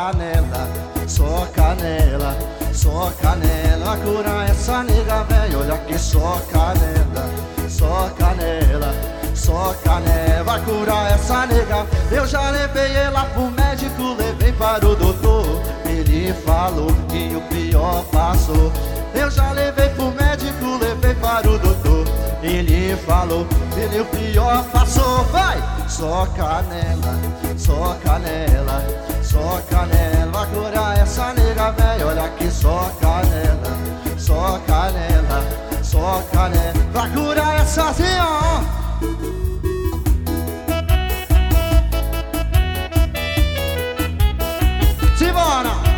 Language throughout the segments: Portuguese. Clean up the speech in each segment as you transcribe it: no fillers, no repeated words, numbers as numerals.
canela, só canela, só canela. Vai curar essa nega velha, olha aqui, só canela, só canela, só canela. Vai curar essa nega. Eu já levei ela pro médico, levei para o doutor. Ele falou que o pior passou. Eu já levei pro médico, levei para o doutor. Ele falou que o pior passou. Vai! Só canela, só canela, só canela. Vai curar essa nega velha, olha aqui, só canela, só canela, só canela. Vai curar essa zinha, ó. Simbora!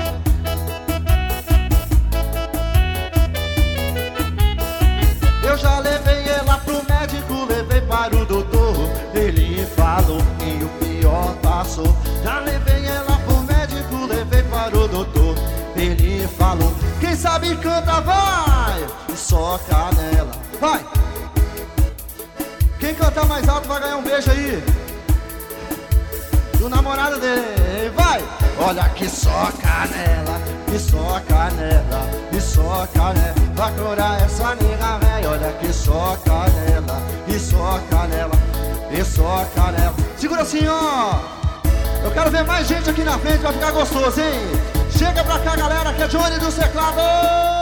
Eu já levei ela pro médico, levei para o doutor. Ele falou que o pior passou. Já levei ela pro médico, levei para o doutor. Ele falou, quem sabe canta, vai! Só canela, vai! Quem cantar mais alto vai ganhar um beijo aí do namorado dele, vai! Olha que só canela, e só canela, e só canela. Vai curar essa nega velha, olha que só canela, e só canela, e só canela. Segura assim, ó. Eu quero ver mais gente aqui na frente, vai ficar gostoso, hein? Chega pra cá, galera, que é Johnny dos teclados.